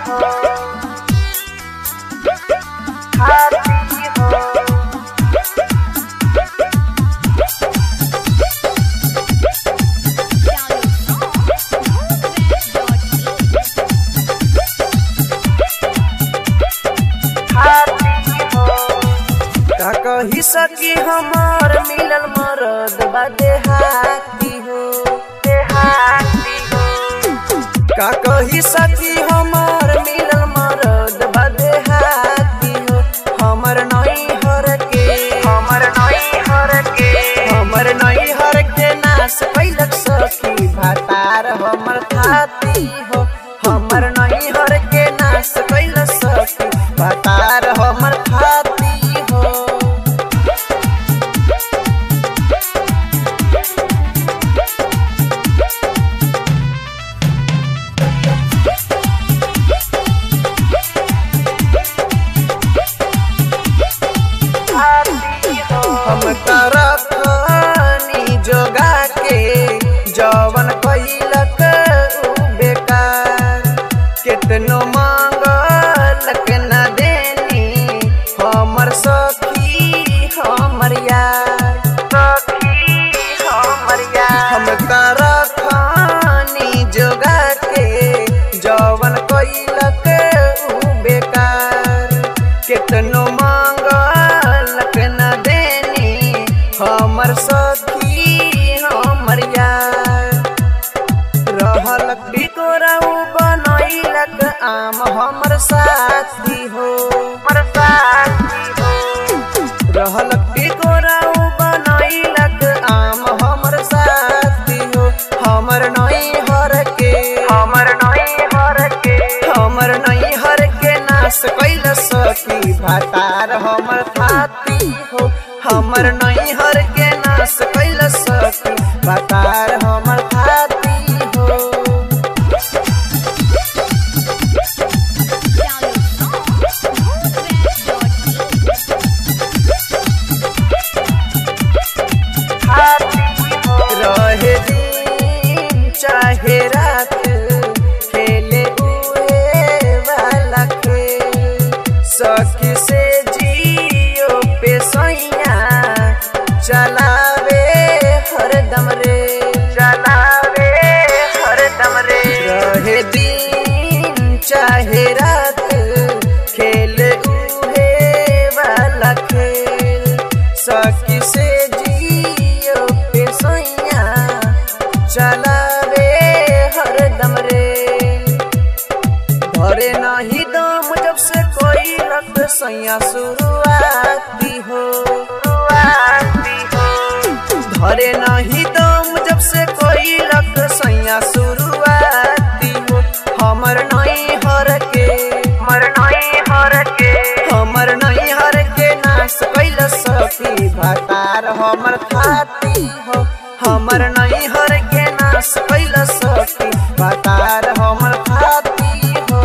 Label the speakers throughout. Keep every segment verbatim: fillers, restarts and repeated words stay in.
Speaker 1: हो खाती हो। का कही सकी हमार मिलल मरद बा देहाती हो देहाती हो। का कही सकी हमार मिलल मरद बा देहाती हो। हमर नई हर के हमर नई हर के हमर नई हर के नाश कैलक सखी भातार हमर खाती हो। हमर नई हर के नाश कैलक सखी भातार हमर खाती हो। हम तरफनी जोगा के जवन कैलक उ बेकार। केतनो मांगलक न देनी हमर सखी हमर यार सखी हमर यार। हम तरफनी जोगा के जवन कैलक उ बेकार। केतनो मांगलक न देनी हमर सखी हमर यार। रहलक बिकोराऊ बनैलक आम हमर साथी हो हमर साथी हो। रहलक बिकोराऊ बनैलक आम हमर साथी हो। हमर नई हर के हमर नई हर के हमर नई हर के नाश कैल सखी भातार हमर खाती हो। हमर नई हर के नाश कैल सखी भातार हमर खाती हो। रहे दिन चाहे रात खेले उए वाला खेल। सखी से जियो पे सैया चलावे हरदम रे चलावे हरदम रे। रहे दिन चाहे रात खेल उहे वाला खेल। सखी से जियो पे सैया चलावे हरदम रे। धरे नहीं दम जब से कोई लग सैया शुरुआती हो शुरुआती हो। धरे नहीं दम जब से कोई लग सैया शुरुआती हो। हमर नई हर के हमर नई हर के हमर नई हर के नाश कैल सखी भातार हमर खाती हो। हमर नई हर के नाश कैल सखी भातार हमर खाती हो।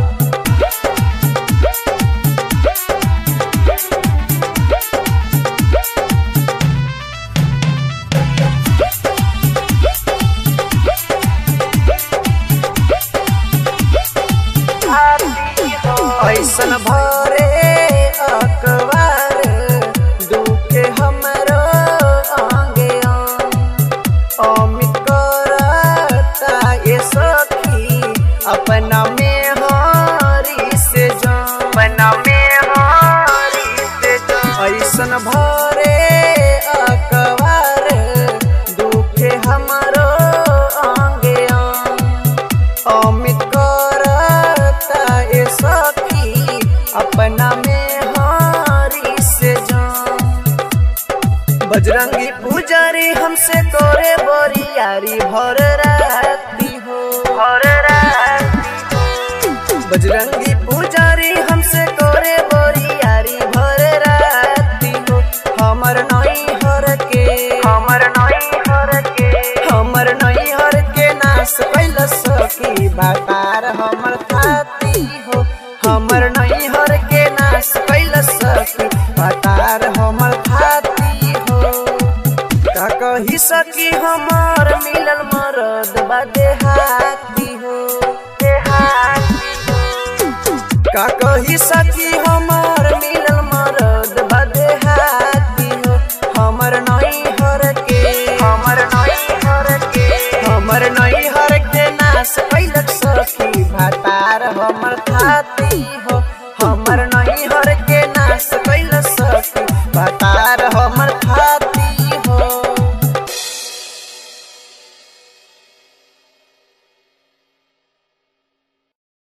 Speaker 1: ऐसन भरे अखबार दुखे हमरो आगे अमित करता ये सखी अपना में हरी से जो अपना में हरी से जो। ऐसन भरे अखबार दुखे हमरो आगे अमित करता ये सखी अपना में हारी से जान। बजरंगी पुजारी हमसे तोरे बोरियारी भर राती हो भर राती हो। बजरंगी पुजारी हमसे तोरे बोरियारी भर राती हो। हमर नई हर के हमर नई हर के हमर नई हर के नाश कैल सखी भातार हमर खाती हो। हमर नई हर के नाश कैल सखी भातार हमर खाती हो। का कही सकी हमार मिलल मरद बा देहाती हो देहाती हो। का कही सखी हमार मिलल मरद बदे हाथी हो हमर नई हर के हमर नई हर के हमर नई हर के नाश कैलक सखी भातार हमर थाती हो।